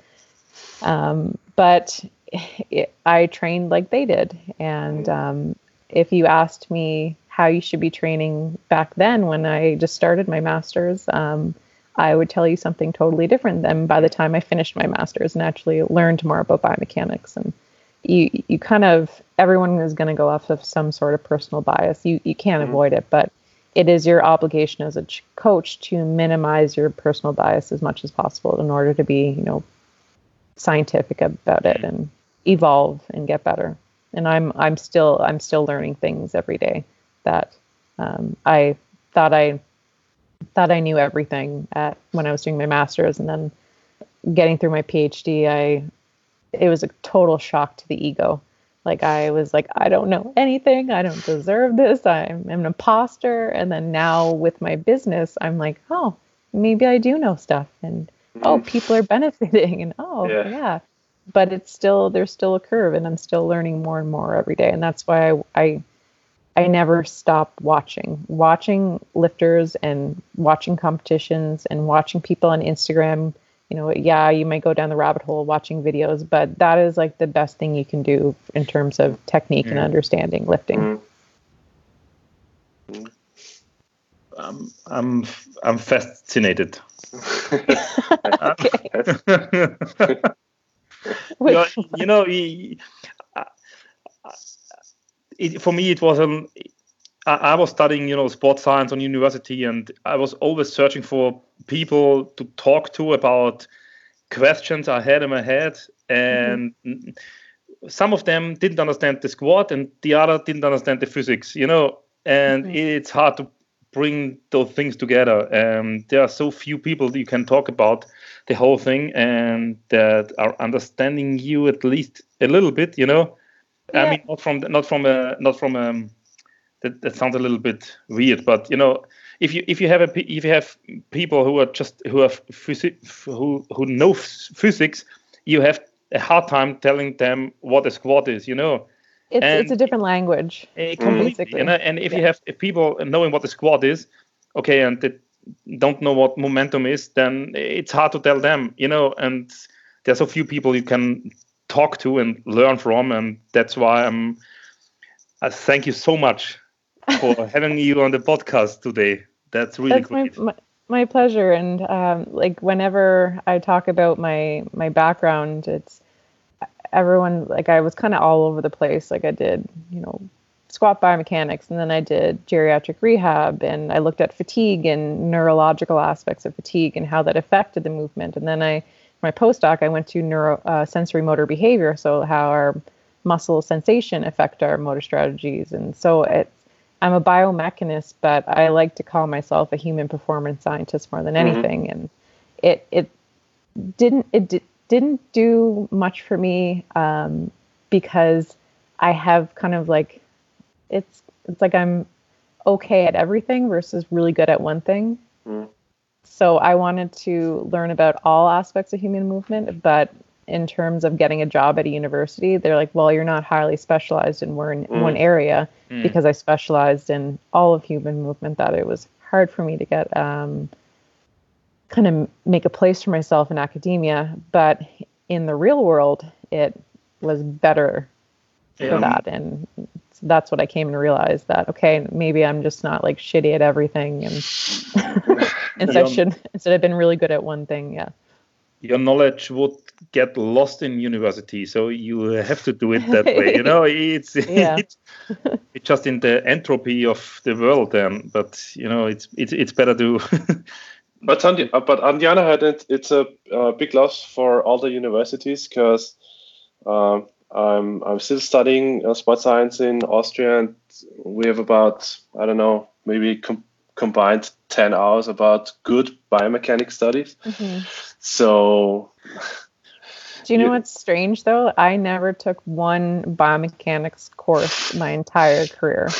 Um, but it, I trained like they did, and um, if you asked me how you should be training back then when I just started my master's, um, I would tell you something totally different than by the time I finished my master's and actually learned more about biomechanics. And you you kind of, everyone is going to go off of some sort of personal bias. You you can't mm-hmm. avoid it, but it is your obligation as a ch- coach to minimize your personal bias as much as possible in order to be, you know, scientific about it and evolve and get better. And I'm I'm still I'm still learning things every day that um, I thought I thought I knew everything at when I was doing my master's, and then getting through my PhD, I it was a total shock to the ego. Like I was like, I don't know anything. I don't deserve this. I'm, I'm an imposter. And then now with my business, I'm like, oh, maybe I do know stuff, and oh, people are benefiting, and oh yeah. yeah. But it's still, there's still a curve, and I'm still learning more and more every day. And that's why I, I, I never stop watching, watching lifters and watching competitions and watching people on Instagram. You know, yeah, you might go down the rabbit hole watching videos, but that is like the best thing you can do in terms of technique mm. and understanding lifting. Mm. I'm I'm I'm fascinated. you know, you know he, uh, it, for me, it was an. I, I was studying, you know, sports science on university, and I was always searching for people to talk to about questions I had in my head, and mm-hmm. some of them didn't understand the squat, and the other didn't understand the physics, you know, and mm-hmm. it's hard to bring those things together. Um, there are so few people that you can talk about the whole thing and that are understanding you at least a little bit, you know. Yeah. I mean, not from not from a not from a that, that sounds a little bit weird, but you know, if you if you have a if you have people who are just who have physics who who know physics, you have a hard time telling them what a squat is, you know. It's and it's a different language. Completely. And, and if yeah. you have if people knowing what a squat is, okay, and they don't know what momentum is, then it's hard to tell them, you know. And there's so few people you can talk to and learn from, and that's why I'm. I thank you so much for having you on the podcast today. That's really that's great. My, my, my pleasure. And um, like whenever I talk about my my background, it's everyone like I was kind of all over the place. Like I did, you know, squat biomechanics, and then I did geriatric rehab, and I looked at fatigue and neurological aspects of fatigue and how that affected the movement. And then I, my postdoc, I went to neuro uh, sensory motor behavior, so how our muscle sensation affect our motor strategies. And so it's, I'm a biomechanist, but I like to call myself a human performance scientist more than anything. Mm-hmm. And it it didn't it did, didn't do much for me um, because I have kind of like it's it's like I'm okay at everything versus really good at one thing. Mm. So I wanted to learn about all aspects of human movement, but in terms of getting a job at a university, they're like, well, you're not highly specialized in one, mm. one area mm. because I specialized in all of human movement, that it was hard for me to get um, kind of make a place for myself in academia. But in the real world, it was better yeah. for that. And so that's what I came to realize, that, okay, maybe I'm just not like shitty at everything. And instead, yeah. should, instead I've been really good at one thing. Yeah. Your knowledge would get lost in university, so you have to do it that way. You know, it's yeah. it's, it's just in the entropy of the world, then. But you know, it's it's it's better to. but on the but on the other hand, it, it's a, a big loss for all the universities, because um, I'm I'm still studying uh, sports science in Austria, and we have about I don't know maybe. Com- combined ten hours about good biomechanics studies. Mm-hmm. So do you know yeah. what's strange though? I never took one biomechanics course my entire career.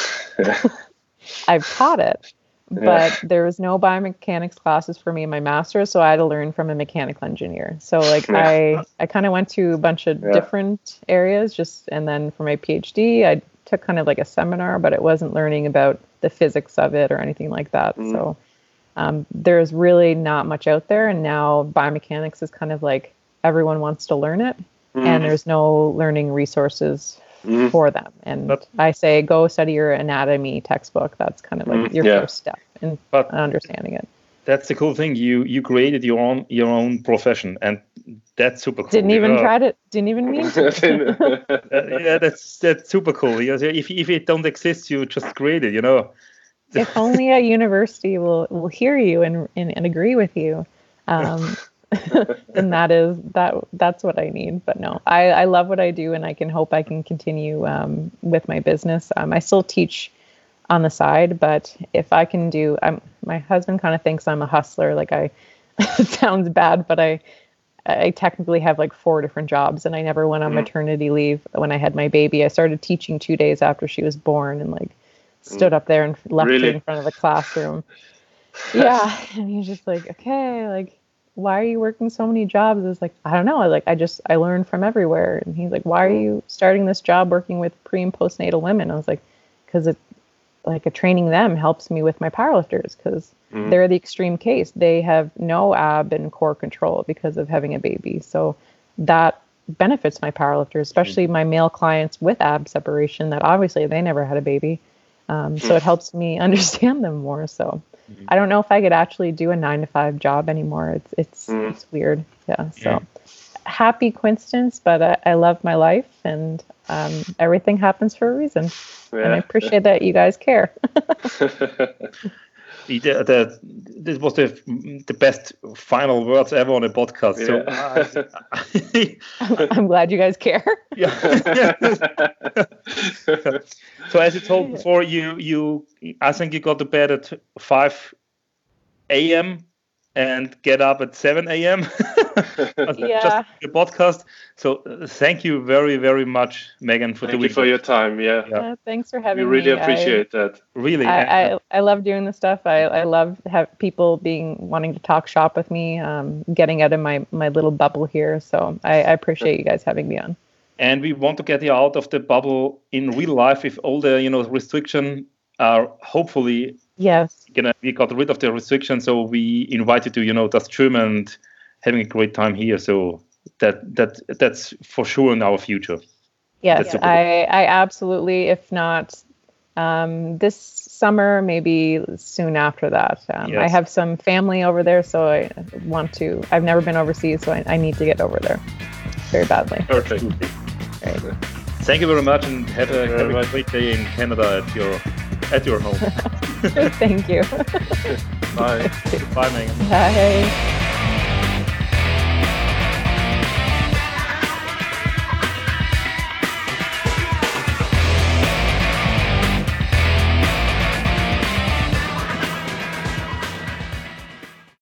I've taught it, but yeah. there was no biomechanics classes for me in my master's, so I had to learn from a mechanical engineer. So like yeah. I I kind of went to a bunch of yeah. different areas, just and then for my PhD I took kind of like a seminar, but it wasn't learning about the physics of it or anything like that. Mm. So um, there's really not much out there. And now biomechanics is kind of like everyone wants to learn it, mm. and there's no learning resources mm. for them. And but, I say, go study your anatomy textbook. That's kind of like mm, your yeah. first step in but, understanding it. That's the cool thing. You you created your own your own profession, and that's super cool. Didn't even you know? try to. Didn't even mean to. uh, yeah, that's that's super cool. You know, if if it don't exist, you just create it. You know. If only a university will will hear you and and, and agree with you, um, then that is that that's what I need. But no, I I love what I do, and I can hope I can continue um, with my business. Um, I still teach on the side, but if I can do, I'm, my husband kind of thinks I'm a hustler. Like I, it sounds bad, but I, I technically have like four different jobs, and I never went on mm. maternity leave when I had my baby. I started teaching two days after she was born, and like stood up there and lectured really? in front of the classroom. Yeah. And he's just like, okay, like, why are you working so many jobs? I was like, I don't know. I like, I just, I learned from everywhere. And he's like, why are you starting this job working with pre and postnatal women? I was like, because it, like a training them helps me with my powerlifters, because mm-hmm. they're the extreme case. They have no ab and core control because of having a baby. So that benefits my powerlifters, especially mm-hmm. my male clients with ab separation that obviously they never had a baby. Um, so it helps me understand them more. So I don't know if I could actually do a nine to five job anymore. It's it's Mm. it's weird. Yeah. So Yeah. happy coincidence, but I, I love my life, and um, everything happens for a reason. And I Yeah. appreciate that you guys care. The, the, this was the the best final words ever on a podcast. So Yeah. I'm glad you guys care. yeah. So as you told before, you you I think you got to bed at five a.m. and get up at seven a.m. Yeah. Just the podcast. So uh, thank you very very much, Megan, for Thank doing you for that. your time. Yeah. Yeah. Uh, thanks for We having really me. appreciate that. Really. I, and- I, I, I love doing this stuff. I, I love have people being wanting to talk shop with me, um, getting out of my, my little bubble here. So I, I appreciate you guys having me on. and we want to get you out of the bubble in real life if all the you know restriction are hopefully Yes. gonna we got rid of the restriction, so we invite you to you know das German and having a great time here. So that that that's for sure in our future. Yes, That's I, I absolutely, if not um, this summer, maybe soon after that. Um, I Yes. have some family over there, so I want to, I've never been overseas, so I, I need to get over there very badly. Perfect. Absolutely. Thank you very much, and have a, Thank you have very a great day in Canada at your at your home. Thank you. Bye. Bye, Megan. Bye.